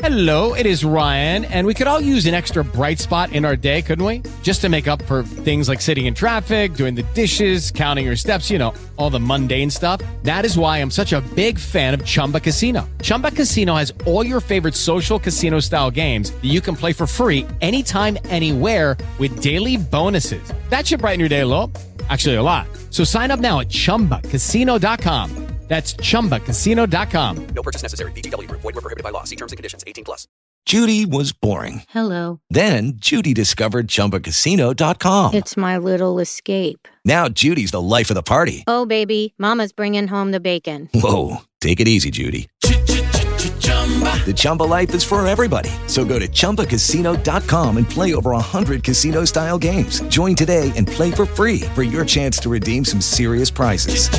Hello, it is Ryan, and we could all use an extra bright spot in our day, couldn't we? Just to make up for things like sitting in traffic, doing the dishes, counting your steps, you know, all the mundane stuff. That is why I'm such a big fan of Chumba Casino. Chumba Casino has all your favorite social casino-style games that you can play for free anytime, anywhere with daily bonuses. That should brighten your day a little. Actually, a lot. So sign up now at ChumbaCasino.com. That's ChumbaCasino.com. No purchase necessary. VGW Group. Void where prohibited by law. See terms and conditions. 18+. Judy was boring. Hello. Then Judy discovered ChumbaCasino.com. It's my little escape. Now Judy's the life of the party. Oh, baby, mama's bringing home the bacon. Whoa, take it easy, Judy. The Chumba life is for everybody. So go to ChumbaCasino.com and play over 100 casino-style games. Join today and play for free for your chance to redeem some serious prizes.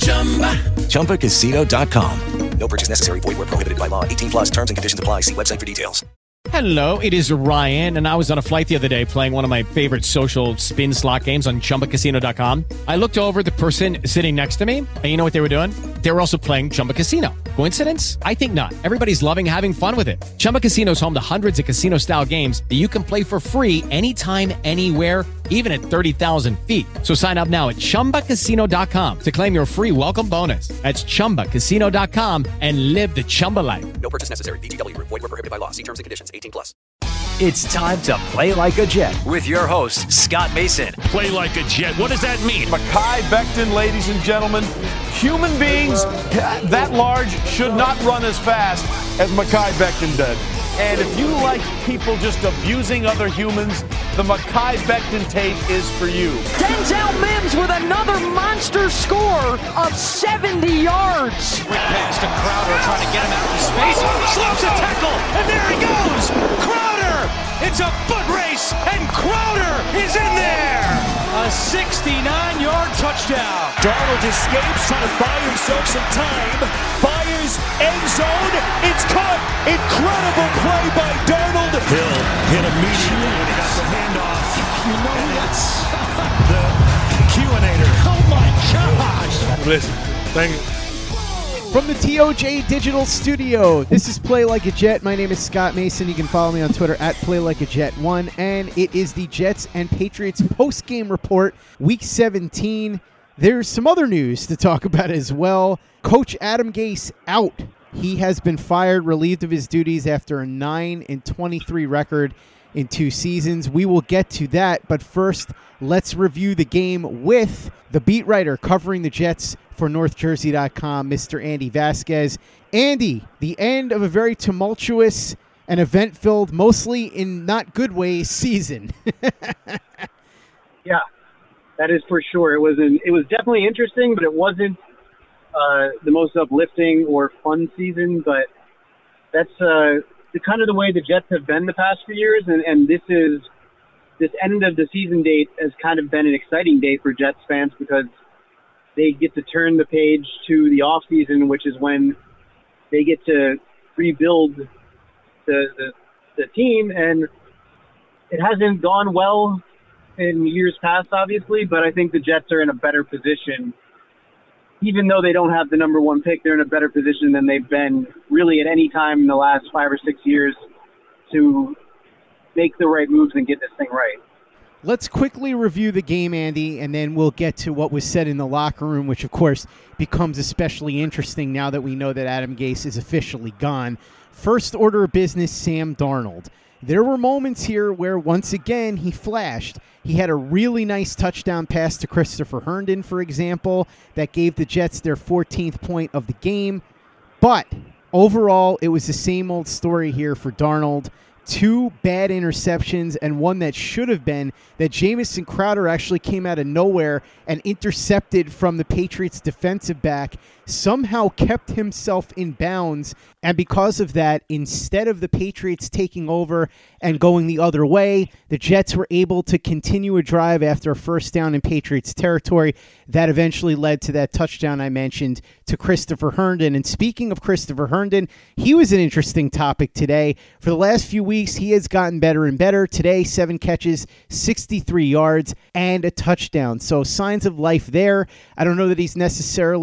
ChumbaCasino.com. No purchase necessary. Void where prohibited by law. 18+. Terms and conditions apply. See website for details. Hello, it is Ryan, and I was on a flight the other day playing one of my favorite social spin slot games on ChumbaCasino.com. I looked over at the person sitting next to me, and you know what they were doing? They were also playing Chumba Casino. Coincidence? I think not. Everybody's loving having fun with it. Chumba Casino is home to hundreds of casino-style games that you can play for free anytime, anywhere, even at 30,000 feet. So sign up now at ChumbaCasino.com to claim your free welcome bonus. That's ChumbaCasino.com and live the Chumba life. No purchase necessary. VGW Group. Void where prohibited by law. See terms and conditions. 18+. It's time to play like a Jet with your host, Scott Mason. Play like a Jet. What does that mean? Mekhi Becton, ladies and gentlemen. Human beings that large should not run as fast as Mekhi Becton did. And if you like people just abusing other humans, the Mekhi Becton tape is for you. Denzel Mims with another monster score of 70 yards. Quick pass to Crowder trying to get him out of space. Slips a tackle, and there he goes! Crowder! It's a foot race, and Crowder is in there! A 69-yard touchdown. Darnold escapes, trying to buy himself some time. Fires, end zone, it's caught. Incredible play by Darnold. Hill hit immediately when he got the handoff. You know that's the Q-inator. Oh my gosh! Listen, thank you. From the TOJ Digital Studio, this is Play Like a Jet. My name is Scott Mason. You can follow me on Twitter at PlayLikeAJet1. And it is the Jets and Patriots post-game report, Week 17. There's some other news to talk about as well. Coach Adam Gase out. He has been fired, relieved of his duties after a 9-23 record in 2 seasons. We will get to that, but first, let's review the game with the beat writer covering the Jets for NorthJersey.com, Mr. Andy Vasquez. Andy, the end of a very tumultuous and event-filled, mostly in not good ways, season. Yeah, that is for sure. It was definitely interesting, but it wasn't the most uplifting or fun season. But that's the kind of the way the Jets have been the past few years, and this end of the season date has kind of been an exciting date for Jets fans because they get to turn the page to the off season, which is when they get to rebuild the team. And it hasn't gone well in years past, obviously, but I think the Jets are in a better position. Even though they don't have the number 1 pick, they're in a better position than they've been really at any time in the last 5 or 6 years to make the right moves and get this thing right. Let's quickly review the game, Andy, and then we'll get to what was said in the locker room, which, of course, becomes especially interesting now that we know that Adam Gase is officially gone. First order of business, Sam Darnold. There were moments here where, once again, he flashed. He had a really nice touchdown pass to Christopher Herndon, for example, that gave the Jets their 14th point of the game. But overall, it was the same old story here for Darnold. 2 bad interceptions and one that should have been that Jamison Crowder actually came out of nowhere and intercepted from the Patriots defensive back, somehow kept himself in bounds. And because of that, instead of the Patriots taking over and going the other way, the Jets were able to continue a drive after a first down in Patriots territory. That eventually led to that touchdown I mentioned to Christopher Herndon. And speaking of Christopher Herndon, he was an interesting topic today. For the last few weeks, he has gotten better and better. Today, 7 catches, 63 yards, and a touchdown. So signs of life there. I don't know that he's necessarily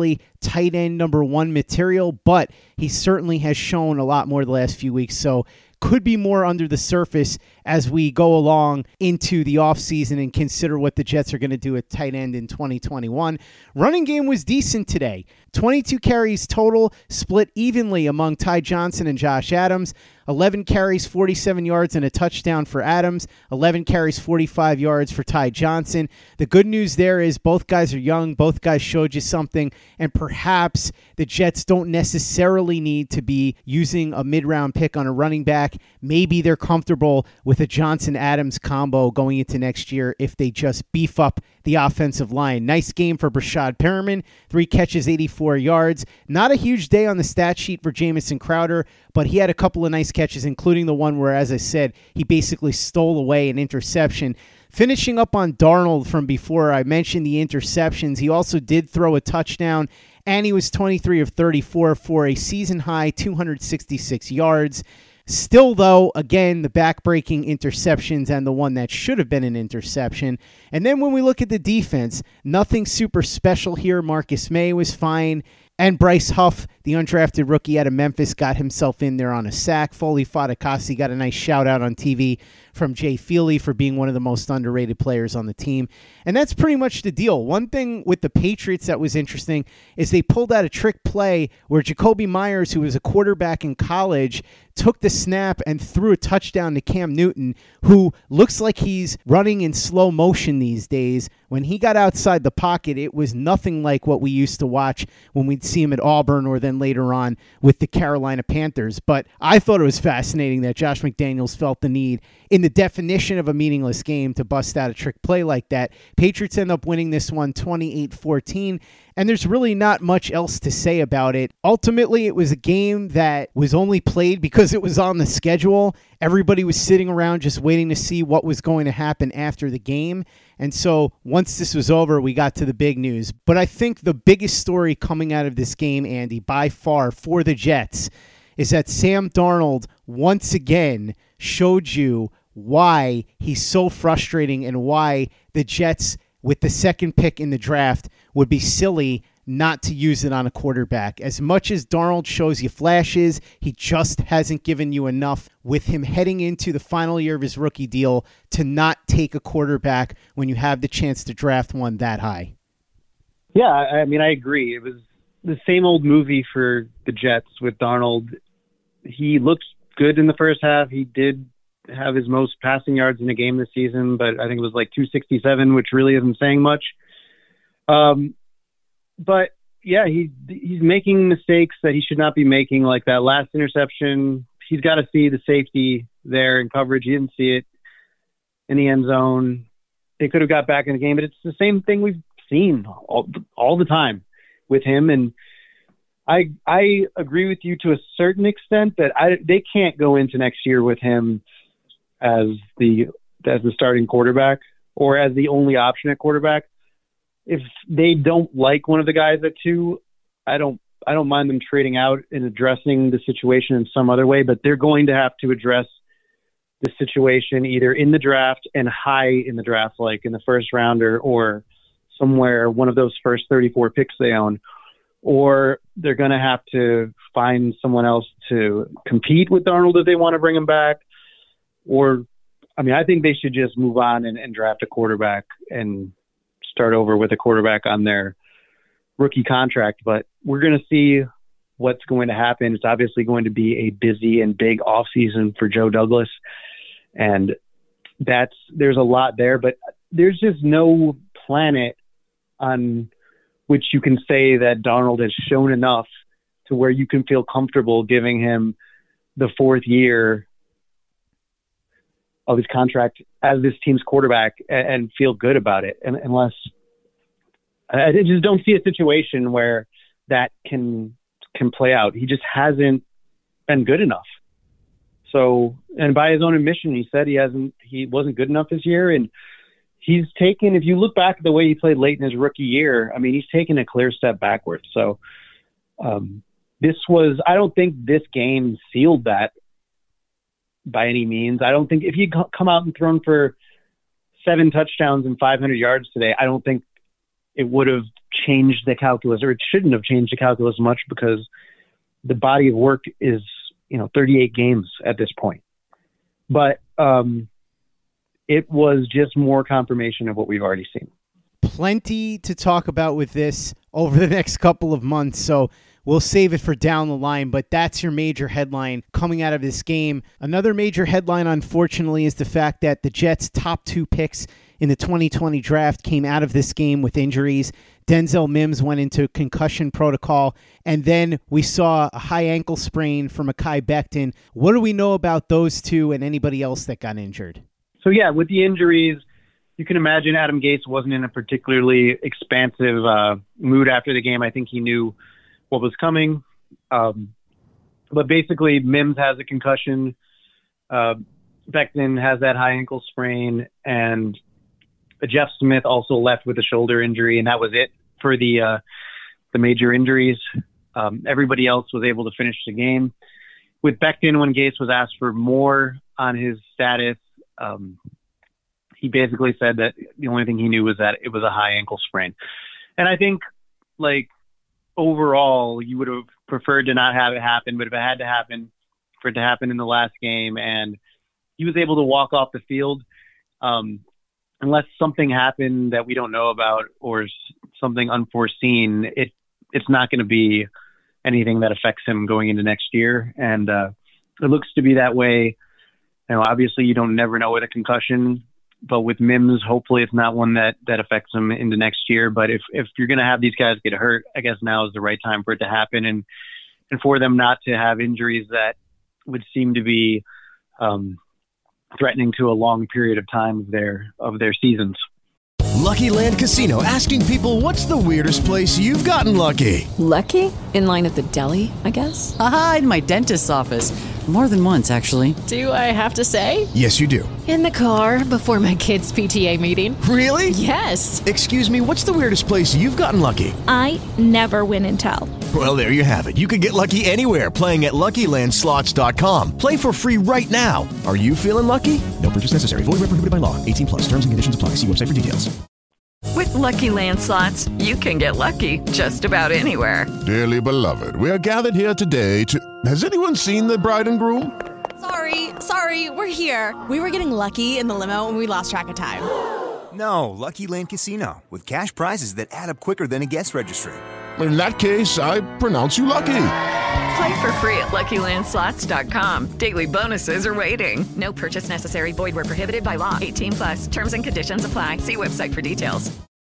tight end number 1 material, but he certainly has shown a lot more the last few weeks. So could be more under the surface as we go along into the offseason and consider what the Jets are going to do at tight end in 2021. Running game was decent today. 22 carries total, split evenly among Ty Johnson and Josh Adams. 11 carries, 47 yards, and a touchdown for Adams. 11 carries, 45 yards for Ty Johnson. The good news there is both guys are young. Both guys showed you something, and perhaps the Jets don't necessarily need to be using a mid-round pick on a running back. Maybe they're comfortable with a Johnson-Adams combo going into next year if they just beef up the offensive line. Nice game for Brashad Perriman. 3 catches, 84 yards. Not a huge day on the stat sheet for Jamison Crowder, but he had a couple of nice catches, including the one where, as I said, he basically stole away an interception. Finishing up on Darnold from before, I mentioned the interceptions. He also did throw a touchdown, and he was 23 of 34 for a season-high 266 yards. Still, though, again, the back-breaking interceptions and the one that should have been an interception. And then when we look at the defense, nothing super special here. Marcus May was fine. And Bryce Huff, the undrafted rookie out of Memphis, got himself in there on a sack. Foley Fatukasi got a nice shout-out on TV from Jay Feely for being one of the most underrated players on the team. And that's pretty much the deal. One thing with the Patriots that was interesting is they pulled out a trick play where Jacoby Myers, who was a quarterback in college, took the snap and threw a touchdown to Cam Newton, who looks like he's running in slow motion these days. When he got outside the pocket, it was nothing like what we used to watch when we'd see him at Auburn or then later on with the Carolina Panthers. But I thought it was fascinating that Josh McDaniels felt the need, in the definition of a meaningless game, to bust out a trick play like that. Patriots end up winning this one 28-14. And there's really not much else to say about it. Ultimately, it was a game that was only played because it was on the schedule. Everybody was sitting around just waiting to see what was going to happen after the game. And so once this was over, we got to the big news. But I think the biggest story coming out of this game, Andy, by far for the Jets, is that Sam Darnold once again showed you why he's so frustrating and why the Jets, with the second pick in the draft, would be silly not to use it on a quarterback. As much as Darnold shows you flashes, he just hasn't given you enough with him heading into the final year of his rookie deal to not take a quarterback when you have the chance to draft one that high. Yeah, I mean, I agree. It was the same old movie for the Jets with Darnold. He looked good in the first half. He did have his most passing yards in a game this season, but I think it was like 267, which really isn't saying much. But yeah, he's making mistakes that he should not be making, like that last interception. He's got to see the safety there in coverage. He didn't see it in the end zone. They could have got back in the game, but it's the same thing we've seen all the time with him. And I agree with you to a certain extent that they can't go into next year with him as the starting quarterback or as the only option at quarterback. If they don't like one of the guys at 2, I don't mind them trading out and addressing the situation in some other way, but they're going to have to address the situation either in the draft and high in the draft, like in the first rounder or somewhere, one of those first 34 picks they own, or they're going to have to find someone else to compete with Darnold if they want to bring him back. Or, I mean, I think they should just move on and draft a quarterback and start over with a quarterback on their rookie contract. But we're going to see what's going to happen. It's obviously going to be a busy and big offseason for Joe Douglas. And there's a lot there, but there's just no planet on which you can say that Darnold has shown enough to where you can feel comfortable giving him the 4th year of his contract as this team's quarterback and feel good about it. And unless I just don't see a situation where that can play out. He just hasn't been good enough. So, and by his own admission, he said he wasn't good enough this year. And he's taken, if you look back at the way he played late in his rookie year, I mean, he's taken a clear step backwards. So I don't think this game sealed that by any means. I don't think if he'd come out and thrown for 7 touchdowns and 500 yards today, I don't think it would have changed the calculus, or it shouldn't have changed the calculus much, because the body of work is, 38 games at this point. But it was just more confirmation of what we've already seen. Plenty to talk about with this over the next couple of months, so we'll save it for down the line, but that's your major headline coming out of this game. Another major headline, unfortunately, is the fact that the Jets' top 2 picks in the 2020 draft came out of this game with injuries. Denzel Mims went into concussion protocol, and then we saw a high ankle sprain for Mekhi Becton. What do we know about those two and anybody else that got injured? So, yeah, with the injuries, you can imagine Adam Gase wasn't in a particularly expansive mood after the game. I think he knew what was coming. But basically, Mims has a concussion. Becton has that high ankle sprain, and Jeff Smith also left with a shoulder injury, and that was it for the major injuries. Everybody else was able to finish the game. With Becton, when Gase was asked for more on his status, he basically said that the only thing he knew was that it was a high ankle sprain. And I think, overall, you would have preferred to not have it happen, but if it had to happen, for it to happen in the last game, and he was able to walk off the field, unless something happened that we don't know about or something unforeseen, it's not going to be anything that affects him going into next year. And it looks to be that way. Obviously you don't never know with a concussion, but with Mims, hopefully it's not one that affects him into next year. But if you're going to have these guys get hurt, I guess now is the right time for it to happen, and for them not to have injuries that would seem to be threatening to a long period of time of their seasons. Lucky Land Casino, asking people, what's the weirdest place you've gotten lucky? Lucky? In line at the deli, I guess? Aha, in my dentist's office. More than once, actually. Do I have to say? Yes, you do. In the car before my kids' PTA meeting. Really? Yes. Excuse me, what's the weirdest place you've gotten lucky? I never win and tell. Well, there you have it. You can get lucky anywhere, playing at LuckyLandSlots.com. Play for free right now. Are you feeling lucky? No purchase necessary. Void where prohibited by law. 18+. Terms and conditions apply. See website for details. With Lucky Land Slots, you can get lucky just about anywhere. Dearly beloved, we are gathered here today to... Has anyone seen the bride and groom? Sorry, we're here. We were getting lucky in the limo and we lost track of time. No, Lucky Land Casino, with cash prizes that add up quicker than a guest registry. In that case, I pronounce you lucky. Play for free at LuckyLandSlots.com. Daily bonuses are waiting. No purchase necessary. Void where prohibited by law. 18+. Terms and conditions apply. See website for details.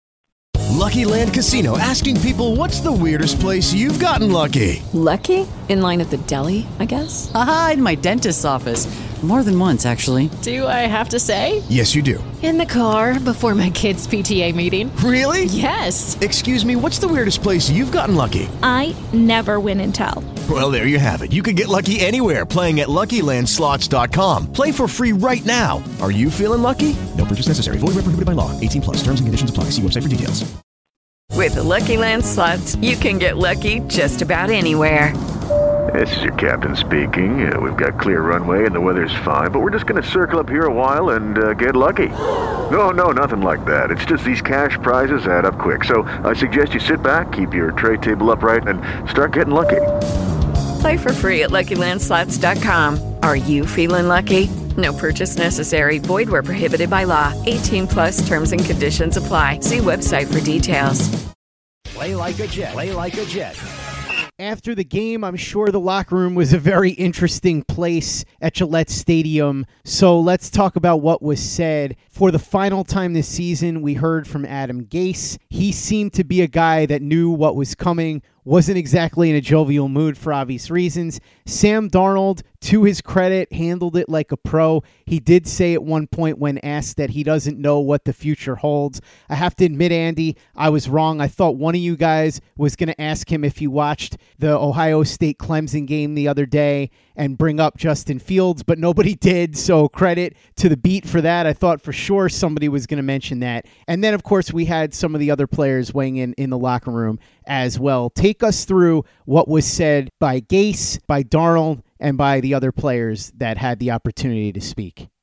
Lucky Land Casino, asking people, what's the weirdest place you've gotten lucky? Lucky? In line at the deli, I guess? Aha, in my dentist's office. More than once, actually. Do I have to say? Yes, you do. In the car before my kids' PTA meeting. Really? Yes. Excuse me, what's the weirdest place you've gotten lucky? I never win and tell. Well, there you have it. You can get lucky anywhere, playing at LuckyLandSlots.com. Play for free right now. Are you feeling lucky? No purchase necessary. Void where prohibited by law. 18+. Terms and conditions apply. See website for details. With Lucky Land Slots, you can get lucky just about anywhere. This is your captain speaking. We've got clear runway and the weather's fine, but we're just going to circle up here a while and get lucky. No, nothing like that. It's just these cash prizes add up quick. So I suggest you sit back, keep your tray table upright, and start getting lucky. Play for free at LuckyLandSlots.com. Are you feeling lucky? No purchase necessary. Void where prohibited by law. 18+ terms and conditions apply. See website for details. Play like a Jet. Play like a Jet. After the game, I'm sure the locker room was a very interesting place at Gillette Stadium. So let's talk about what was said. For the final time this season, we heard from Adam Gase. He seemed to be a guy that knew what was coming, wasn't exactly in a jovial mood for obvious reasons. Sam Darnold, to his credit, handled it like a pro. He did say at one point when asked that he doesn't know what the future holds. I have to admit, Andy, I was wrong. I thought one of you guys was going to ask him if he watched the Ohio State Clemson game the other day and bring up Justin Fields, but nobody did, so credit to the beat for that. I thought for sure somebody was going to mention that. And then, of course, we had some of the other players weighing in the locker room as well. Take us through what was said by Gase, by Darnold, and by the other players that had the opportunity to speak.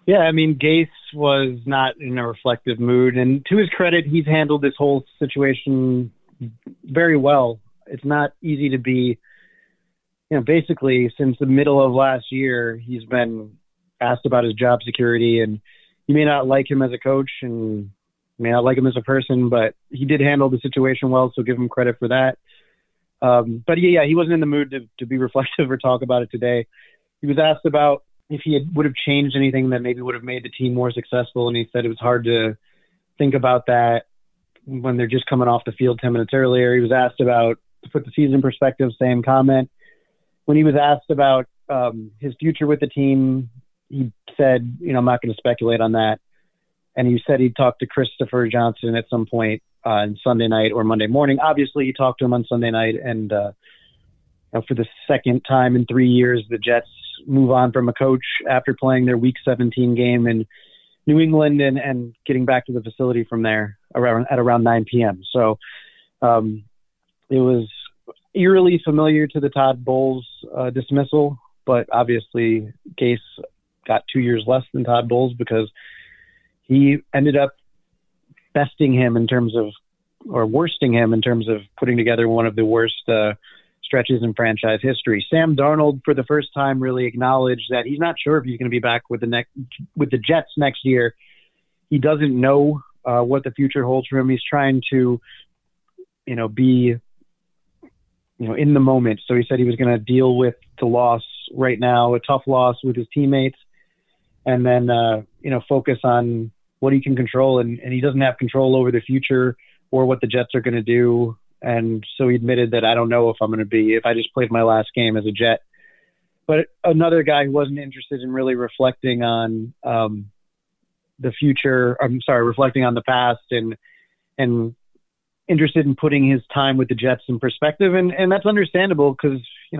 Yeah, I mean, Gase was not in a reflective mood, and to his credit, he's handled this whole situation very well. It's not easy to be, basically since the middle of last year, he's been asked about his job security, and you may not like him as a coach and may not like him as a person, but he did handle the situation well, so give him credit for that. But yeah, he wasn't in the mood to be reflective or talk about it today. He was asked about if he would have changed anything that maybe would have made the team more successful, and he said it was hard to think about that when they're just coming off the field 10 minutes earlier. He was asked about, to put the season in perspective, same comment. When he was asked about his future with the team, he said, I'm not going to speculate on that. And he said he'd talk to Christopher Johnson at some point on Sunday night or Monday morning. Obviously, he talked to him on Sunday night, and for the second time in 3 years, the Jets move on from a coach after playing their Week 17 game in New England and getting back to the facility from there at around 9 p.m. So it was eerily familiar to the Todd Bowles dismissal, but obviously Gase got 2 years less than Todd Bowles because he ended up besting him worsting him in terms of putting together one of the worst stretches in franchise history. Sam Darnold, for the first time, really acknowledged that he's not sure if he's going to be back with the Jets next year. He doesn't know what the future holds for him. He's trying to, be, in the moment. So he said he was going to deal with the loss right now, a tough loss with his teammates, and then, focus on what he can control. And he doesn't have control over the future or what the Jets are going to do. And so he admitted that I don't know if I'm going to be, if I just played my last game as a Jet. But another guy who wasn't interested in really reflecting on the future, reflecting on the past and interested in putting his time with the Jets in perspective. And that's understandable because, he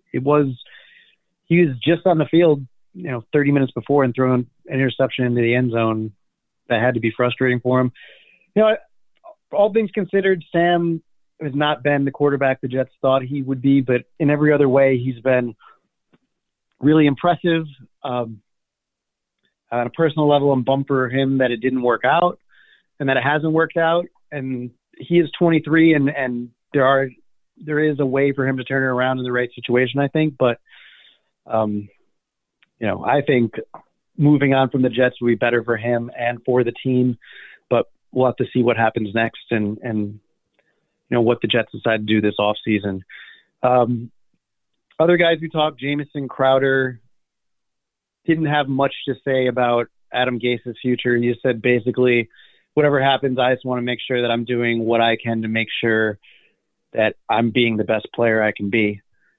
was just on the field, 30 minutes before and throwing an interception into the end zone. That had to be frustrating for him. All things considered, Sam has not been the quarterback the Jets thought he would be, but in every other way, he's been really impressive. On a personal level, I'm bummed for him that it didn't work out and that it hasn't worked out. And he is 23 and there is a way for him to turn it around in the right situation, I think. But, I think moving on from the Jets would be better for him and for the team, but we'll have to see what happens next and what the Jets decide to do this offseason. Other guys who talked, Jamison Crowder, didn't have much to say about Adam Gase's future. He said basically, whatever happens, I just want to make sure that I'm doing what I can to make sure that I'm being the best player I can be.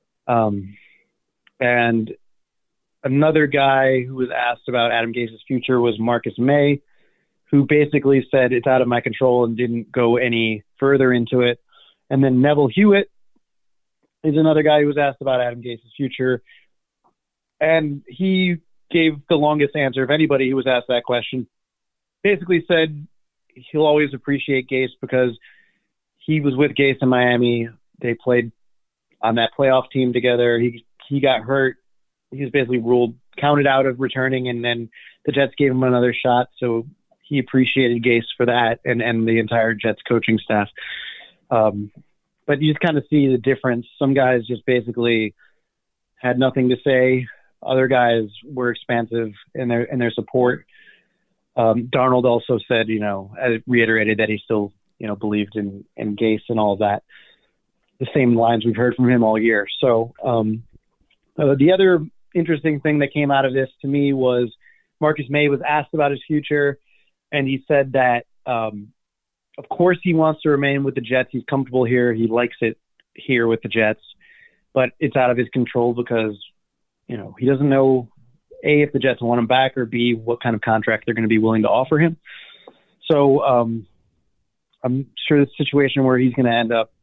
And another guy who was asked about Adam Gase's future was Marcus May, who basically said it's out of my control and didn't go any further into it. And then Neville Hewitt is another guy who was asked about Adam Gase's future. And he gave the longest answer of anybody who was asked that question. Basically said he'll always appreciate Gase because he was with Gase in Miami. They played on that playoff team together. He got hurt. He was basically counted out of returning, and then the Jets gave him another shot. So he appreciated Gase for that and the entire Jets coaching staff. But you just kind of see the difference. Some guys just basically had nothing to say. Other guys were expansive in their support. Darnold also said, reiterated that he still, believed in Gase and all of that. The same lines we've heard from him all year. So the other interesting thing that came out of this to me was Marcus May was asked about his future, and he said that, of course, he wants to remain with the Jets. He's comfortable here. He likes it here with the Jets, but it's out of his control because, he doesn't know, A, if the Jets want him back, or B, what kind of contract they're going to be willing to offer him. So I'm sure it's a situation where he's going to end up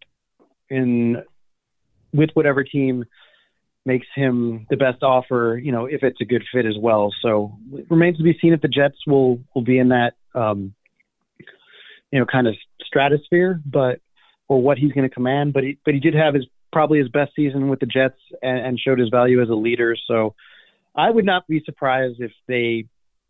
with whatever team makes him the best offer, if it's a good fit as well. So it remains to be seen if the Jets will be in that, kind of stratosphere, or what he's going to command. But he did have probably his best season with the Jets and showed his value as a leader. So I would not be surprised if they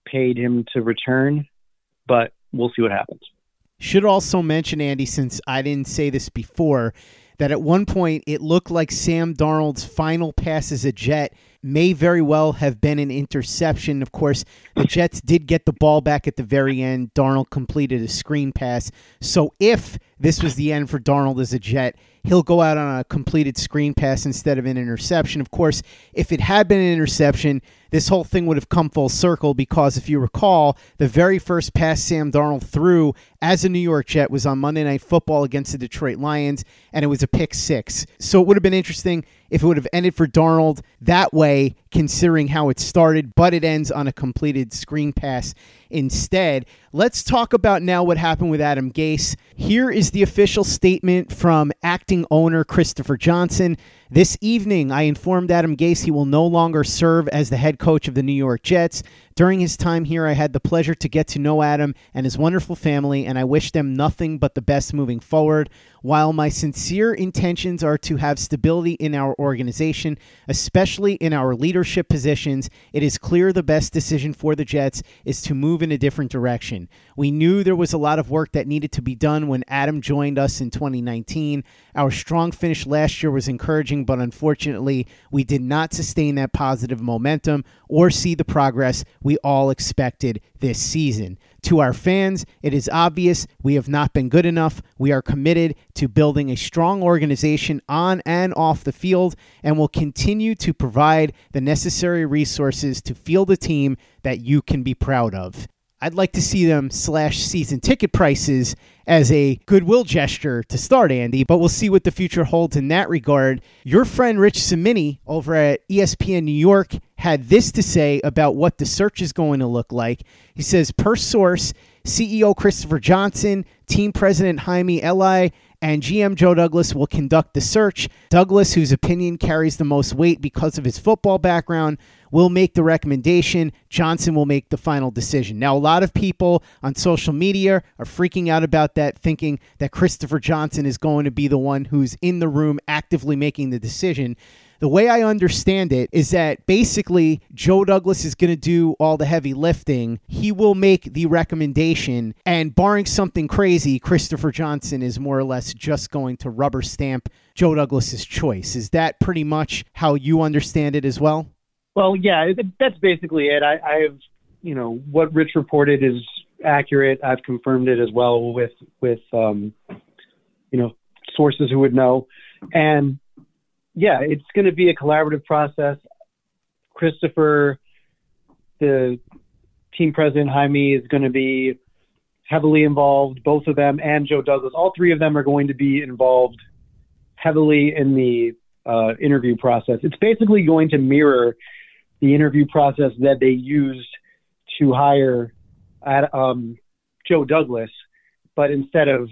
paid him to return, but we'll see what happens. Should also mention, Andy, since I didn't say this before, that at one point it looked like Sam Darnold's final pass as a Jet may very well have been an interception. Of course, the Jets did get the ball back at the very end. Darnold completed a screen pass. So if this was the end for Darnold as a Jet, he'll go out on a completed screen pass instead of an interception. Of course, if it had been an interception, this whole thing would have come full circle because if you recall, the very first pass Sam Darnold threw as a New York Jet was on Monday Night Football against the Detroit Lions, and it was a pick six. So it would have been interesting if it would have ended for Darnold that way, considering how it started, but it ends on a completed screen pass instead. Let's talk about now what happened with Adam Gase. Here is the official statement from acting owner Christopher Johnson. This evening, I informed Adam Gase he will no longer serve as the head coach of the New York Jets. During his time here, I had the pleasure to get to know Adam and his wonderful family, and I wish them nothing but the best moving forward. While my sincere intentions are to have stability in our organization, especially in our leadership positions, it is clear the best decision for the Jets is to move in a different direction. We knew there was a lot of work that needed to be done when Adam joined us in 2019. Our strong finish last year was encouraging, but unfortunately, we did not sustain that positive momentum or see the progress we all expected this season. To our fans, it is obvious we have not been good enough. We are committed to building a strong organization on and off the field and will continue to provide the necessary resources to field a team that you can be proud of. I'd like to see them slash season ticket prices as a goodwill gesture to start, Andy, but we'll see what the future holds in that regard. Your friend Rich Cimini over at ESPN New York had this to say about what the search is going to look like. He says, per source, CEO Christopher Johnson, team president Jaime Eli, and GM Joe Douglas will conduct the search. Douglas, whose opinion carries the most weight because of his football background, will make the recommendation. Johnson will make the final decision. Now, a lot of people on social media are freaking out about that, thinking that Christopher Johnson is going to be the one who's in the room actively making the decision. The way I understand it is that basically Joe Douglas is going to do all the heavy lifting. He will make the recommendation, and barring something crazy, Christopher Johnson is more or less just going to rubber stamp Joe Douglas's choice. Is that pretty much how you understand it as well? Well, yeah, that's basically it. I have, what Rich reported is accurate. I've confirmed it as well with sources who would know. And yeah, it's going to be a collaborative process. Christopher, the team president, Jaime, is going to be heavily involved, both of them, and Joe Douglas. All three of them are going to be involved heavily in the interview process. It's basically going to mirror the interview process that they used to hire Joe Douglas, but instead of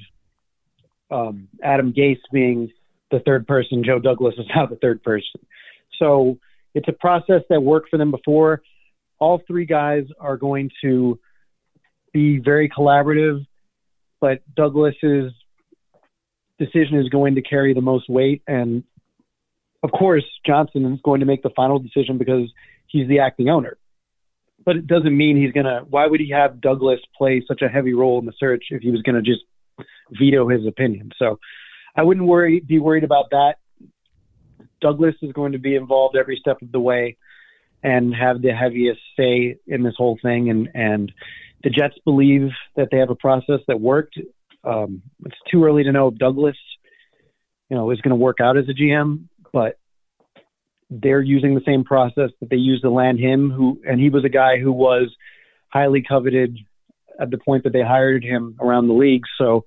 Adam Gase being the third person, Joe Douglas is now the third person. So it's a process that worked for them before. All three guys are going to be very collaborative, but Douglas's decision is going to carry the most weight. And of course, Johnson is going to make the final decision because he's the acting owner. But it doesn't mean he's going to, why would he have Douglas play such a heavy role in the search if he was going to just veto his opinion? So I wouldn't be worried about that. Douglas is going to be involved every step of the way and have the heaviest say in this whole thing. And the Jets believe that they have a process that worked. It's too early to know if Douglas, is going to work out as a GM, but they're using the same process that they used to land him, and he was a guy who was highly coveted at the point that they hired him around the league. So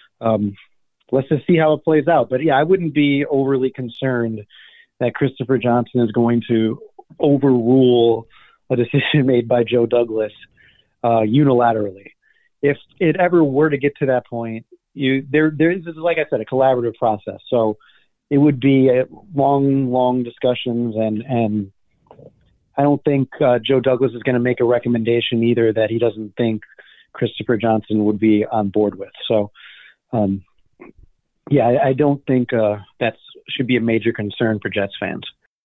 let's just see how it plays out. But yeah, I wouldn't be overly concerned that Christopher Johnson is going to overrule a decision made by Joe Douglas unilaterally. If it ever were to get to that point, there is, like I said, a collaborative process. So it would be long discussions, and I don't think Joe Douglas is going to make a recommendation either that he doesn't think Christopher Johnson would be on board with. So, I don't think that should be a major concern for Jets fans.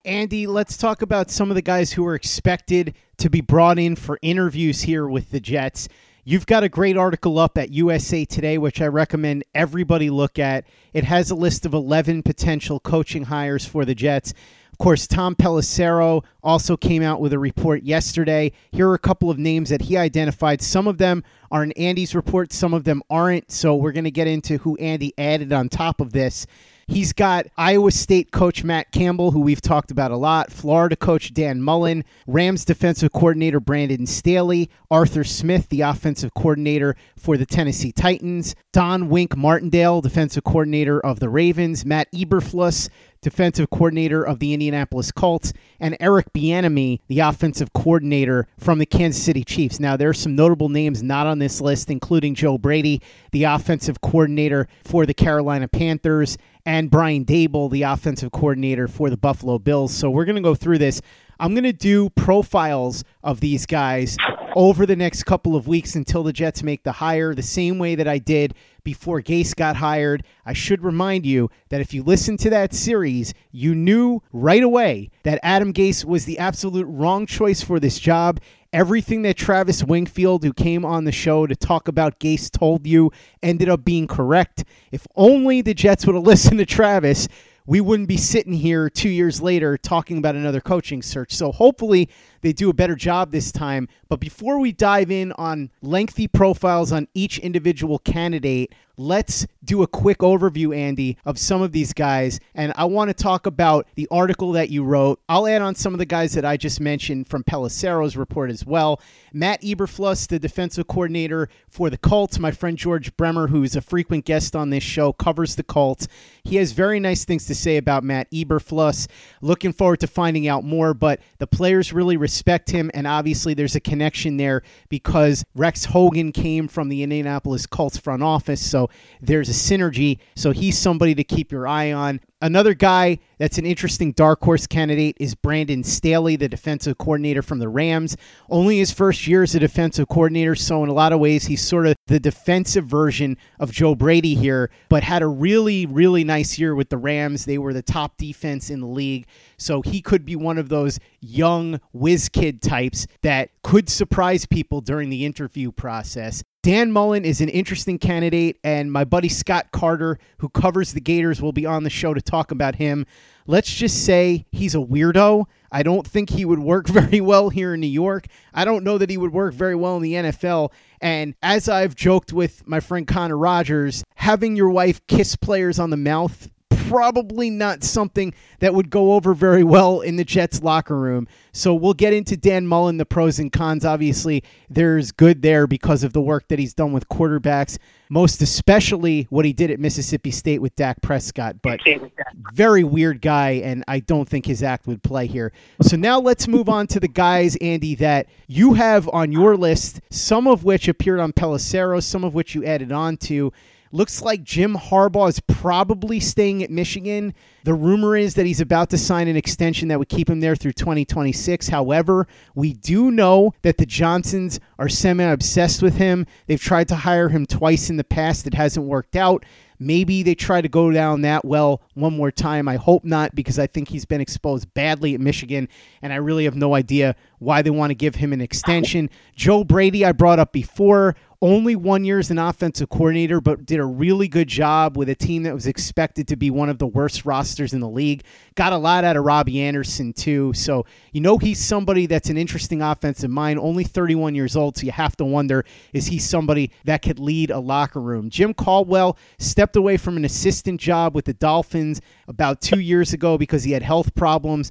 Andy, let's talk about some of the guys who are expected to be brought in for interviews here with the Jets. You've got a great article up at USA Today, which I recommend everybody look at. It has a list of 11 potential coaching hires for the Jets. Of course, Tom Pelissero also came out with a report yesterday. Here are a couple of names that he identified. Some of them are in Andy's report, some of them aren't. So we're going to get into who Andy added on top of this. He's got Iowa State coach Matt Campbell, who we've talked about a lot, Florida coach Dan Mullen, Rams defensive coordinator Brandon Staley, Arthur Smith, the offensive coordinator for the Tennessee Titans, Don Wink Martindale, defensive coordinator of the Ravens, Matt Eberflus, defensive coordinator of the Indianapolis Colts, and Eric Bieniemy, the offensive coordinator from the Kansas City Chiefs. Now, there are some notable names not on this list, including Joe Brady, the offensive coordinator for the Carolina Panthers, and Brian Daboll, the offensive coordinator for the Buffalo Bills. So we're going to go through this. I'm going to do profiles of these guys over the next couple of weeks until the Jets make the hire, the same way that I did before Gase got hired. I should remind you that if you listen to that series, you knew right away that Adam Gase was the absolute wrong choice for this job. Everything that Travis Wingfield, who came on the show to talk about Gase, told you ended up being correct. If only the Jets would have listened to Travis, we wouldn't be sitting here 2 years later talking about another coaching search. So hopefully they do a better job this time. But before we dive in on lengthy profiles on each individual candidate, let's do a quick overview, Andy, of some of these guys. And I want to talk about the article that you wrote. I'll add on some of the guys that I just mentioned from Pelissero's report as well. Matt Eberflus, the defensive coordinator for the Colts. My friend George Bremer, who is a frequent guest on this show, covers the Colts. He has very nice things to say about Matt Eberflus. Looking forward to finding out more, but the players really respect him, and obviously there's a connection there because Rex Hogan came from the Indianapolis Colts front office, so there's a synergy. So he's somebody to keep your eye on. Another guy that's an interesting dark horse candidate is Brandon Staley, the defensive coordinator from the Rams. Only his first year as a defensive coordinator, so in a lot of ways he's sort of the defensive version of Joe Brady here, but had a really, really nice year with the Rams. They were the top defense in the league, so he could be one of those young whiz kid types that could surprise people during the interview process. Dan Mullen is an interesting candidate, and my buddy Scott Carter, who covers the Gators, will be on the show to talk about him. Let's just say he's a weirdo. I don't think he would work very well here in New York. I don't know that he would work very well in the NFL. And as I've joked with my friend Connor Rogers, having your wife kiss players on the mouth, probably not something that would go over very well in the Jets locker room. So we'll get into Dan Mullen, the pros and cons. Obviously, there's good there because of the work that he's done with quarterbacks, most especially what he did at Mississippi State with Dak Prescott. But very weird guy, and I don't think his act would play here. So now let's move on to the guys, Andy, that you have on your list, some of which appeared on Pelissero, some of which you added on to. Looks like Jim Harbaugh is probably staying at Michigan. The rumor is that he's about to sign an extension that would keep him there through 2026. However, we do know that the Johnsons are semi-obsessed with him. They've tried to hire him twice in the past. It hasn't worked out. Maybe they try to go down that well one more time. I hope not, because I think he's been exposed badly at Michigan, and I really have no idea why they want to give him an extension. Joe Brady, I brought up before. Only 1 year as an offensive coordinator, but did a really good job with a team that was expected to be one of the worst rosters in the league. Got a lot out of Robbie Anderson, too. So, you know, he's somebody that's an interesting offensive mind, only 31 years old, so you have to wonder, is he somebody that could lead a locker room? Jim Caldwell stepped away from an assistant job with the Dolphins about 2 years ago because he had health problems.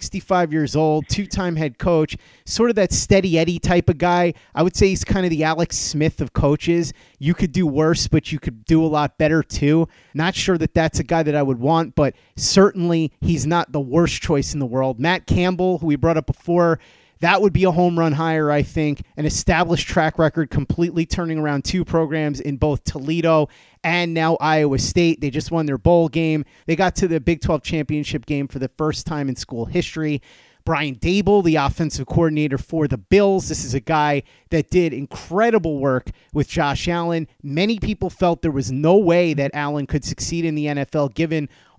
65 years old, two-time head coach, sort of that steady Eddie type of guy. I would say he's kind of the Alex Smith of coaches. You could do worse, but you could do a lot better too. Not sure that that's a guy that I would want, but certainly he's not the worst choice in the world. Matt Campbell, who we brought up before, that would be a home run hire, I think. An established track record, completely turning around two programs in both Toledo and now Iowa State. They just won their bowl game. They got to the Big 12 championship game for the first time in school history. Brian Daboll, the offensive coordinator for the Bills. This is a guy that did incredible work with Josh Allen. Many people felt there was no way that Allen could succeed in the NFL given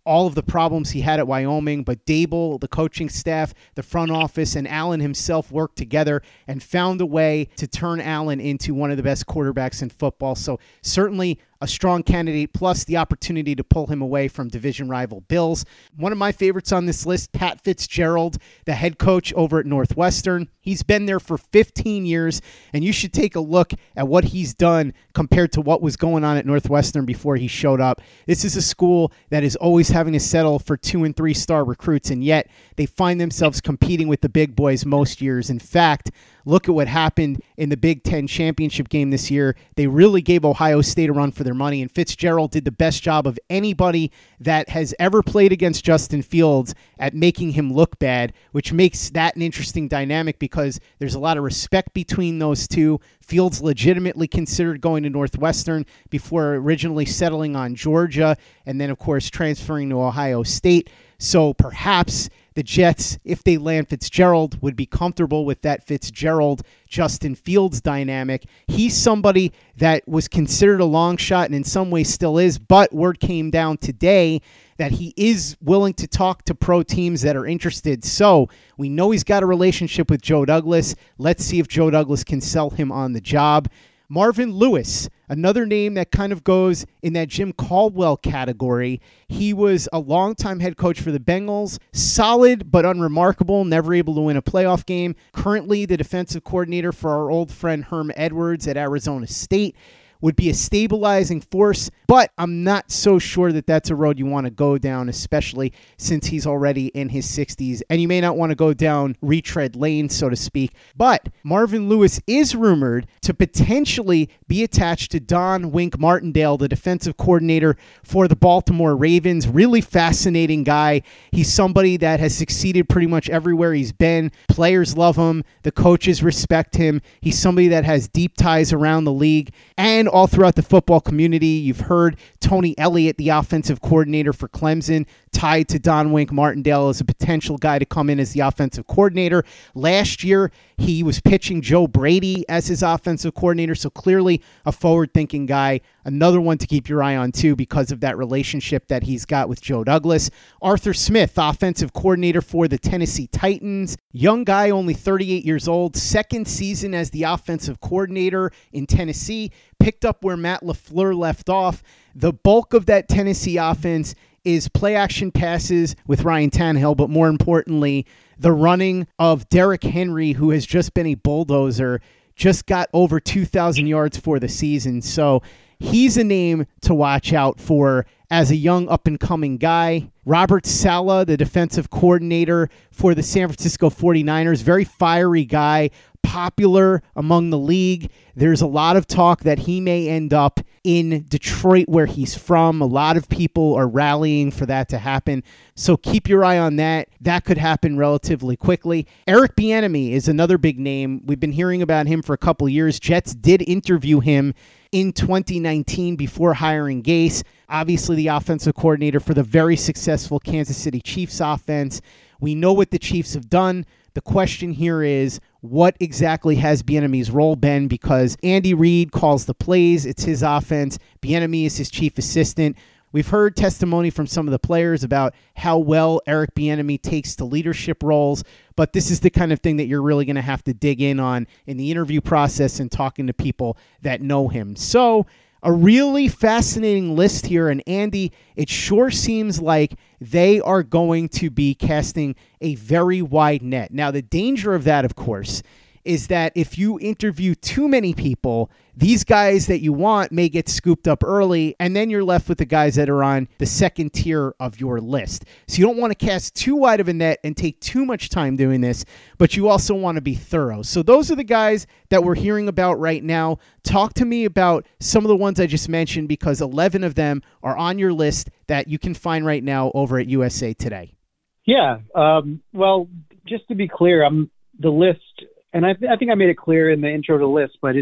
all of the problems he had at Wyoming, but Dable, the coaching staff, the front office, and Allen himself worked together and found a way to turn Allen into one of the best quarterbacks in football. So certainly a strong candidate, plus the opportunity to pull him away from division rival Bills. One of my favorites on this list, Pat Fitzgerald, the head coach over at Northwestern. He's been there for 15 years, and you should take a look at what he's done compared to what was going on at Northwestern before he showed up. This is a school that is always having to settle for 2- and 3-star recruits, and yet they find themselves competing with the big boys most years. In fact, look at what happened in the Big Ten championship game this year. They really gave Ohio State a run for their money, and Fitzgerald did the best job of anybody that has ever played against Justin Fields at making him look bad, which makes that an interesting dynamic because there's a lot of respect between those two. Fields legitimately considered going to Northwestern before originally settling on Georgia and then, of course, transferring to Ohio State. So perhaps the Jets, if they land Fitzgerald, would be comfortable with that Fitzgerald-Justin Fields dynamic. He's somebody that was considered a long shot and in some ways still is, but word came down today that he is willing to talk to pro teams that are interested. So we know he's got a relationship with Joe Douglas. Let's see if Joe Douglas can sell him on the job. Marvin Lewis, another name that kind of goes in that Jim Caldwell category. He was a longtime head coach for the Bengals, solid but unremarkable, never able to win a playoff game. Currently the defensive coordinator for our old friend Herm Edwards at Arizona State. Would be a stabilizing force, but I'm not so sure that that's a road you want to go down, especially since he's already in his 60s, and you may not want to go down retread lane, so to speak. But Marvin Lewis is rumored to potentially be attached to Don Wink Martindale, the defensive coordinator for the Baltimore Ravens. Really fascinating guy. He's somebody that has succeeded pretty much everywhere he's been. Players love him. The coaches respect him. He's somebody that has deep ties around the league and all throughout the football community. You've heard Tony Elliott, the offensive coordinator for Clemson, tied to Don Wink Martindale as a potential guy to come in as the offensive coordinator. Last year, he was pitching Joe Brady as his offensive coordinator, so clearly a forward-thinking guy. Another one to keep your eye on, too, because of that relationship that he's got with Joe Douglas. Arthur Smith, offensive coordinator for the Tennessee Titans. Young guy, only 38 years old. Second season as the offensive coordinator in Tennessee. Picked up where Matt LaFleur left off. The bulk of that Tennessee offense is play-action passes with Ryan Tannehill, but more importantly, the running of Derrick Henry, who has just been a bulldozer, just got over 2,000 yards for the season. So he's a name to watch out for as a young up-and-coming guy. Robert Saleh, the defensive coordinator for the San Francisco 49ers, very fiery guy, popular among the league. There's a lot of talk that he may end up in Detroit, where he's from. A lot of people are rallying for that to happen. So keep your eye on that. That could happen relatively quickly. Eric Bieniemy is another big name. We've been hearing about him for a couple years. Jets did interview him in 2019 before hiring Gase. Obviously the offensive coordinator for the very successful Kansas City Chiefs offense. We know what the Chiefs have done. The question here is, what exactly has Bieniemy's role been? Because Andy Reid calls the plays. It's his offense. Bieniemy is his chief assistant. We've heard testimony from some of the players about how well Eric Bieniemy takes to leadership roles, but this is the kind of thing that you're really going to have to dig in on in the interview process and talking to people that know him. So a really fascinating list here, and Andy, it sure seems like they are going to be casting a very wide net. Now, the danger of that, of course, is that if you interview too many people, these guys that you want may get scooped up early, and then you're left with the guys that are on the second tier of your list. So you don't want to cast too wide of a net and take too much time doing this, but you also want to be thorough. So those are the guys that we're hearing about right now. Talk to me about some of the ones I just mentioned, because 11 of them are on your list that you can find right now over at USA Today. Yeah. Well, just to be clear, the list, and I think I made it clear in the intro to the list, but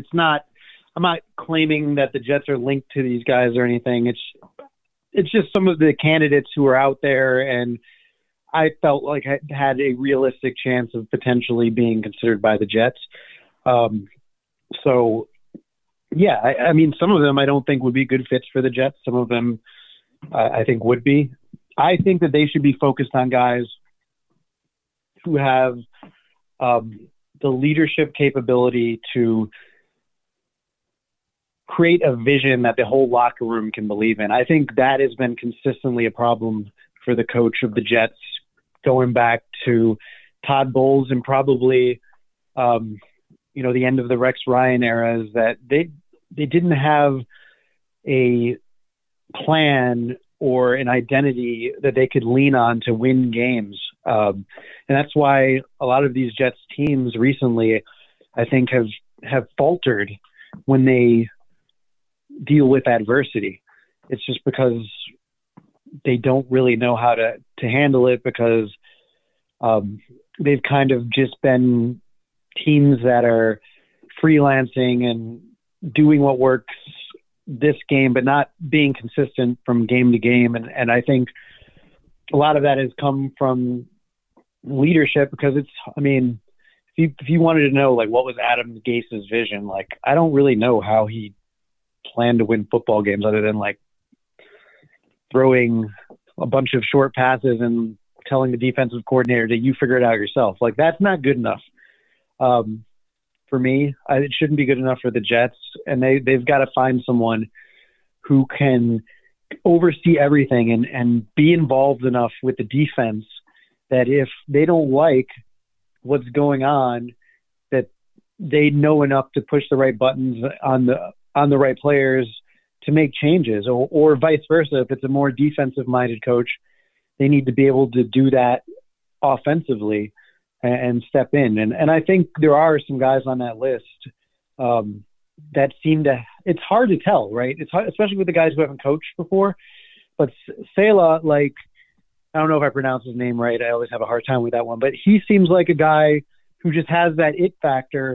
I'm not claiming that the Jets are linked to these guys or anything. It's just some of the candidates who are out there, and I felt like I had a realistic chance of potentially being considered by the Jets. So, yeah, I mean, some of them I don't think would be good fits for the Jets. Some of them I think would be. I think that they should be focused on guys who have the leadership capability to create a vision that the whole locker room can believe in. I think that has been consistently a problem for the coach of the Jets going back to Todd Bowles and probably, the end of the Rex Ryan era, is that they didn't have a plan or an identity that they could lean on to win games. And that's why a lot of these Jets teams recently, I think, have faltered when they deal with adversity. It's just because they don't really know how to handle it, because they've kind of just been teams that are freelancing and doing what works this game, but not being consistent from game to game. And I think a lot of that has come from leadership, because if you wanted to know, like, what was Adam Gase's vision, like, I don't really know how he planned to win football games other than like throwing a bunch of short passes and telling the defensive coordinator that you figure it out yourself. Like, that's not good enough. For me, it shouldn't be good enough for the Jets, and they've got to find someone who can oversee everything and be involved enough with the defense that if they don't like what's going on, that they know enough to push the right buttons on the right players to make changes, or vice versa. If it's a more defensive-minded coach, they need to be able to do that offensively and step in. And I think there are some guys on that list that seem to – it's hard to tell, right? It's hard, especially with the guys who haven't coached before. But Saleh, like, I don't know if I pronounce his name right. I always have a hard time with that one. But he seems like a guy who just has that it factor,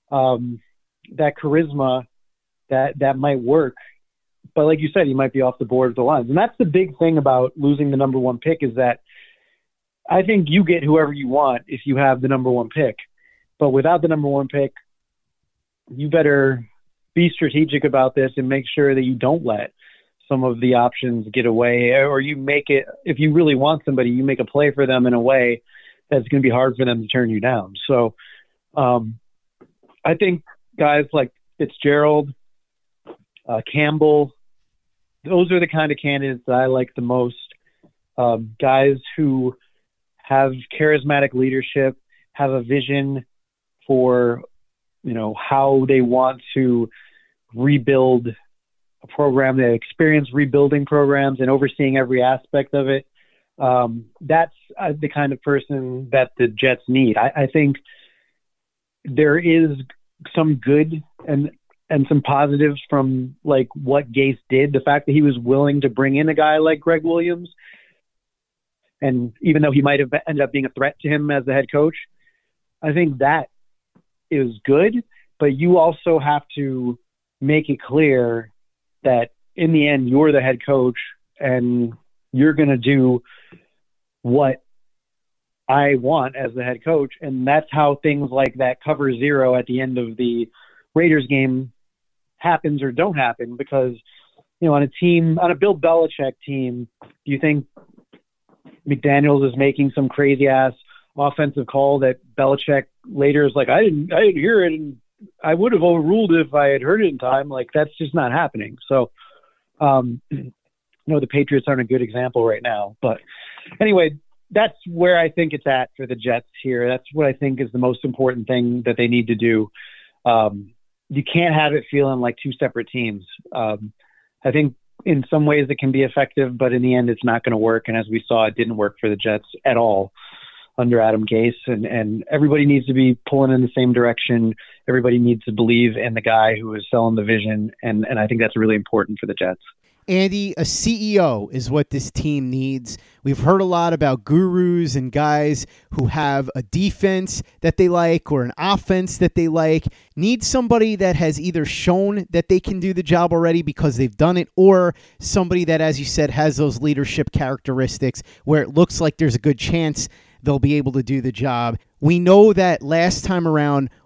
that charisma that might work. But like you said, he might be off the board of the Lions. And that's the big thing about losing the number one pick, is that I think you get whoever you want if you have the number one pick. But without the number one pick, you better be strategic about this and make sure that you don't let some of the options get away, or you make it, if you really want somebody, you make a play for them in a way that's going to be hard for them to turn you down. So I think guys like Fitzgerald, Campbell, those are the kind of candidates that I like the most. Guys who have charismatic leadership, have a vision for, how they want to rebuild a program. They experience rebuilding programs and overseeing every aspect of it. That's the kind of person that the Jets need. I think there is some good and some positives from like what Gase did. The fact that he was willing to bring in a guy like Greg Williams, and even though he might have ended up being a threat to him as the head coach, I think that is good. But you also have to make it clear that in the end, you're the head coach and you're going to do what I want as the head coach. And that's how things like that cover zero at the end of the Raiders game happens or don't happen. Because, on a Bill Belichick team, do you think McDaniels is making some crazy ass offensive call that Belichick later is like, I didn't hear it, and I would have overruled it if I had heard it in time? Like, that's just not happening. So, the Patriots aren't a good example right now, but anyway, that's where I think it's at for the Jets here. That's what I think is the most important thing that they need to do. You can't have it feeling like two separate teams. I think in some ways it can be effective, but in the end it's not going to work. And as we saw, it didn't work for the Jets at all under Adam Gase, and everybody needs to be pulling in the same direction. Everybody needs to believe in the guy who is selling the vision. And I think that's really important for the Jets. Andy, a CEO is what this team needs. We've heard a lot about gurus and guys who have a defense that they like or an offense that they like. Need somebody that has either shown that they can do the job already because they've done it, or somebody that, as you said, has those leadership characteristics where it looks like there's a good chance they'll be able to do the job. We know that last time around,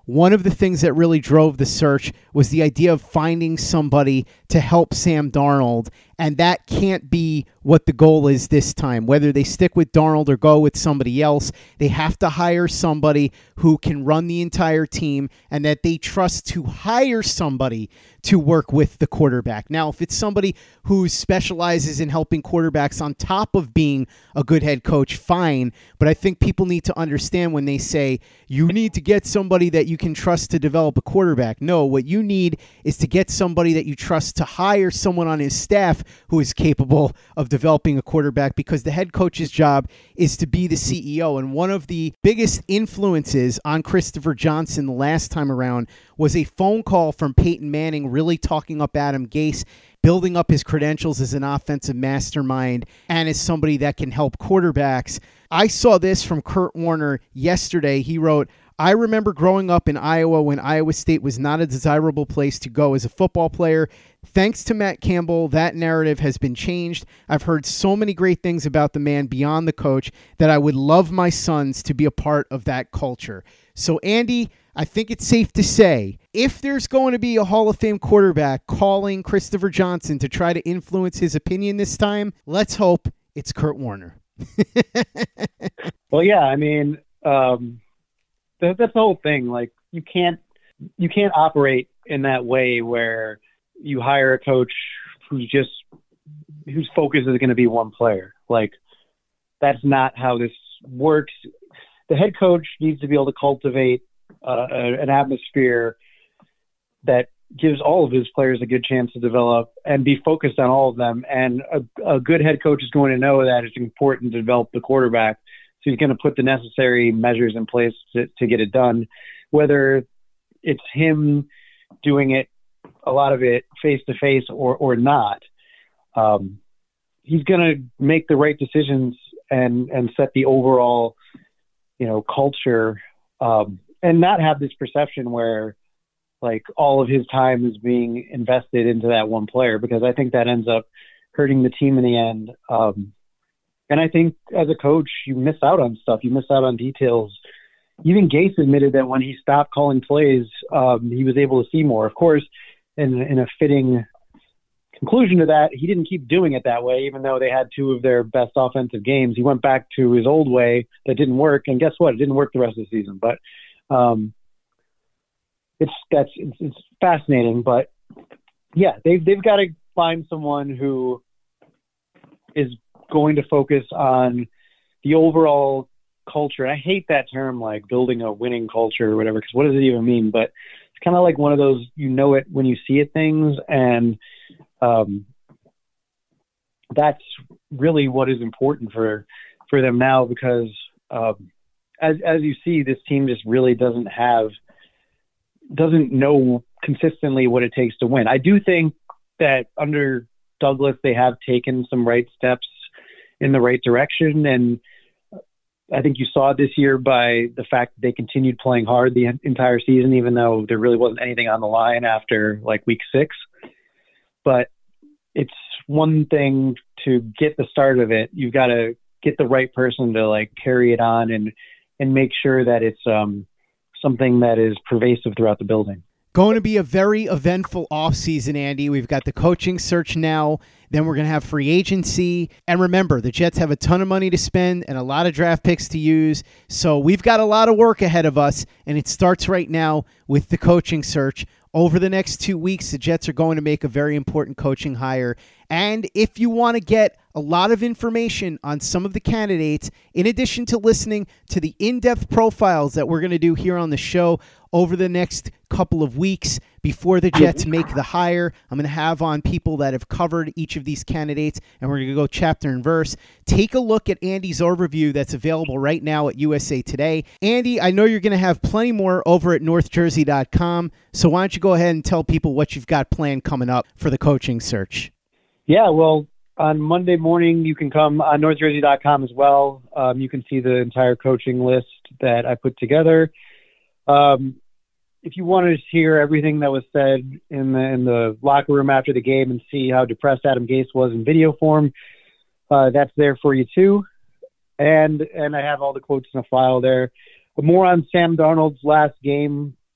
one of the things that really drove the search was the idea of finding somebody to help Sam Darnold, and that can't be what the goal is this time. Whether they stick with Darnold or go with somebody else, they have to hire somebody who can run the entire team and that they trust to hire somebody to work with the quarterback. Now, if it's somebody who specializes in helping quarterbacks on top of being a good head coach, fine. But I think people need to understand when they say you need to get somebody that you can trust to develop a quarterback. No, what you need is to get somebody that you trust to hire someone on his staff who is capable of developing a quarterback, because the head coach's job is to be the CEO. And one of the biggest influences on Christopher Johnson the last time around was a phone call from Peyton Manning really talking up Adam Gase, building up his credentials as an offensive mastermind and as somebody that can help quarterbacks. I saw this from Kurt Warner yesterday. He wrote, "I remember growing up in Iowa when Iowa State was not a desirable place to go as a football player. Thanks to Matt Campbell, that narrative has been changed. I've heard so many great things about the man beyond the coach that I would love my sons to be a part of that culture." So, Andy, I think it's safe to say, if there's going to be a Hall of Fame quarterback calling Christopher Johnson to try to influence his opinion this time, let's hope it's Kurt Warner. Well, yeah, I mean, that's the whole thing. Like, you can't operate in that way where you hire a coach whose focus is going to be one player. Like, that's not how this works. The head coach needs to be able to cultivate an atmosphere that gives all of his players a good chance to develop and be focused on all of them. And a good head coach is going to know that it's important to develop the quarterback. So he's going to put the necessary measures in place to get it done, whether it's him doing it, a lot of it face-to-face or not. He's going to make the right decisions and set the overall, culture, and not have this perception where like all of his time is being invested into that one player, because I think that ends up hurting the team in the end. And I think as a coach, you miss out on stuff. You miss out on details. Even Gase admitted that when he stopped calling plays, he was able to see more. Of course, in a fitting conclusion to that, he didn't keep doing it that way, even though they had two of their best offensive games. He went back to his old way that didn't work, and guess what? It didn't work the rest of the season. But it's fascinating. But yeah, they've got to find someone who is going to focus on the overall culture. And I hate that term, like building a winning culture or whatever, because what does it even mean? But it's kind of like one of those, it when you see it things. And that's really what is important for them now, because as you see, this team just really doesn't know consistently what it takes to win. I do think that under Douglas, they have taken some right steps in the right direction. And I think you saw it this year by the fact that they continued playing hard the entire season, even though there really wasn't anything on the line after like week 6. But it's one thing to get the start of it. You've got to get the right person to like carry it on and make sure that it's something that is pervasive throughout the building. Going to be a very eventful offseason, Andy. We've got the coaching search now. Then we're going to have free agency. And remember, the Jets have a ton of money to spend and a lot of draft picks to use. So we've got a lot of work ahead of us, and it starts right now with the coaching search. Over the next 2 weeks, the Jets are going to make a very important coaching hire. And if you want to get a lot of information on some of the candidates, in addition to listening to the in-depth profiles that we're going to do here on the show over the next couple of weeks before the Jets make the hire, I'm going to have on people that have covered each of these candidates, and we're going to go chapter and verse. Take a look at Andy's overview that's available right now at USA Today. Andy, I know you're going to have plenty more over at NorthJersey.com, so why don't you go ahead and tell people what you've got planned coming up for the coaching search? Yeah, well, on Monday morning, you can come on NorthJersey.com as well. You can see the entire coaching list that I put together. If you want to hear everything that was said in the locker room after the game and see how depressed Adam Gase was in video form, that's there for you too. And I have all the quotes in a file there. But more on Sam Darnold's last game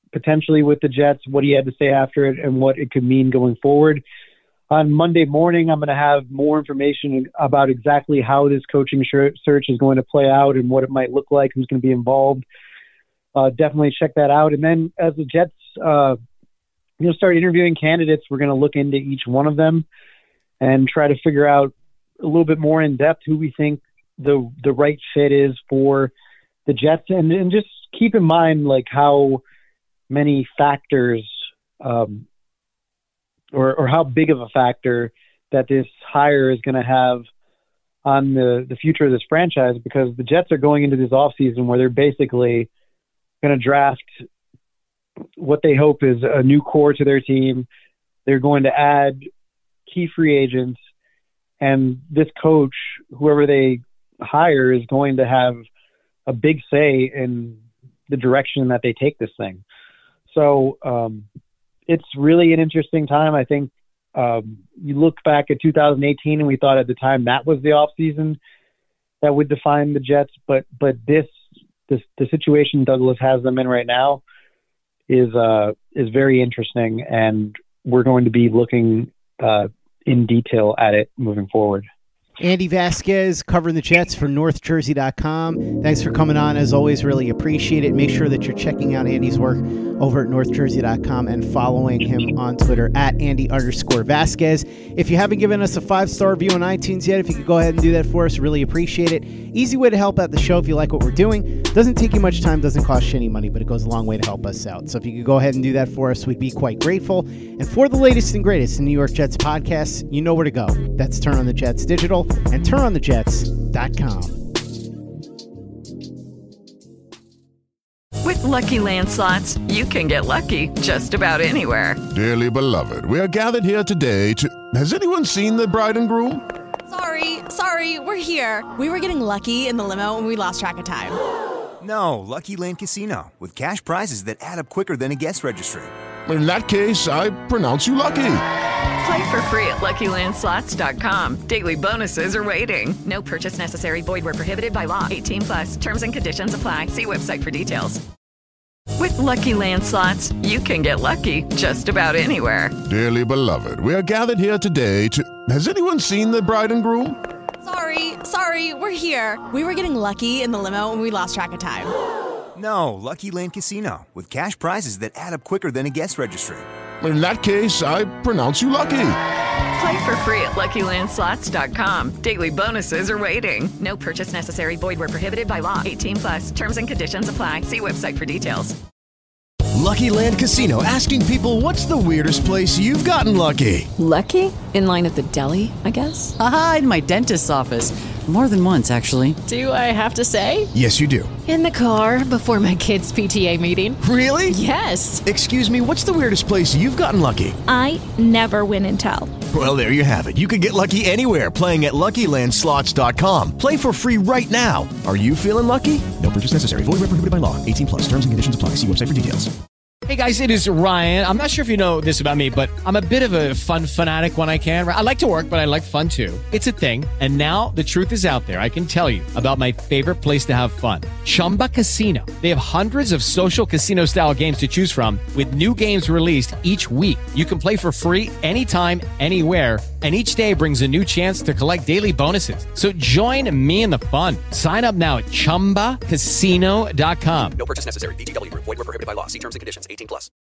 potentially with the Jets, what he had to say after it, and what it could mean going forward. On Monday morning, I'm going to have more information about exactly how this coaching search is going to play out and what it might look like, who's going to be involved. Definitely check that out. And then as the Jets start interviewing candidates, we're going to look into each one of them and try to figure out a little bit more in depth who we think the right fit is for the Jets. And just keep in mind like how many factors or how big of a factor that this hire is going to have on the future of this franchise, because the Jets are going into this offseason where they're basically going to draft what they hope is a new core to their team. They're going to add key free agents, and this coach, whoever they hire, is going to have a big say in the direction that they take this thing. So it's really an interesting time. I think you look back at 2018 and we thought at the time that was the offseason that would define the Jets, but the situation Douglas has them in right now is very interesting, and we're going to be looking in detail at it moving forward. Andy Vasquez covering the Jets for NorthJersey.com. Thanks for coming on. As always, really appreciate it. Make sure that you're checking out Andy's work over at NorthJersey.com and following him on Twitter at Andy_Vasquez. If you haven't given us a 5-star review on iTunes yet, if you could go ahead and do that for us, really appreciate it. Easy way to help out the show if you like what we're doing. Doesn't take you much time, doesn't cost you any money, but it goes a long way to help us out. So if you could go ahead and do that for us, we'd be quite grateful. And for the latest and greatest in New York Jets podcasts, you know where to go. That's Turn on the Jets Digital and TurnOnTheJets.com. With Lucky Land Slots, you can get lucky just about anywhere. Dearly beloved, we are gathered here today to... Has anyone seen the bride and groom? Sorry, we're here. We were getting lucky in the limo and we lost track of time. No, Lucky Land Casino, with cash prizes that add up quicker than a guest registry. In that case, I pronounce you lucky. Play for free at LuckyLandSlots.com. Daily bonuses are waiting. No purchase necessary. Void where prohibited by law. 18+. Terms and conditions apply. See website for details. With Lucky Land Slots, you can get lucky just about anywhere. Dearly beloved, we are gathered here today to... Has anyone seen the bride and groom? Sorry, we're here. We were getting lucky in the limo and we lost track of time. No, Lucky Land Casino, with cash prizes that add up quicker than a guest registry. In that case, I pronounce you lucky. Play for free at LuckyLandSlots.com. Daily bonuses are waiting. No purchase necessary. Void where prohibited by law. 18+. Terms and conditions apply. See website for details. Lucky Land Casino, asking people, what's the weirdest place you've gotten lucky? Lucky? In line at the deli, I guess? Aha, in my dentist's office. More than once, actually. Do I have to say? Yes, you do. In the car before my kids' PTA meeting. Really? Yes. Excuse me, what's the weirdest place you've gotten lucky? I never win and tell. Well, there you have it. You can get lucky anywhere, playing at LuckyLandSlots.com. Play for free right now. Are you feeling lucky? No purchase necessary. Void where prohibited by law. 18+. Terms and conditions apply. See website for details. Hey guys, it is Ryan. I'm not sure if you know this about me, but I'm a bit of a fun fanatic when I can. I like to work, but I like fun too. It's a thing. And now the truth is out there. I can tell you about my favorite place to have fun. Chumba Casino. They have hundreds of social casino style games to choose from with new games released each week. You can play for free anytime, anywhere. And each day brings a new chance to collect daily bonuses. So join me in the fun. Sign up now at ChumbaCasino.com. No purchase necessary. VGW Group. Void where prohibited by law. See terms and conditions. 18+.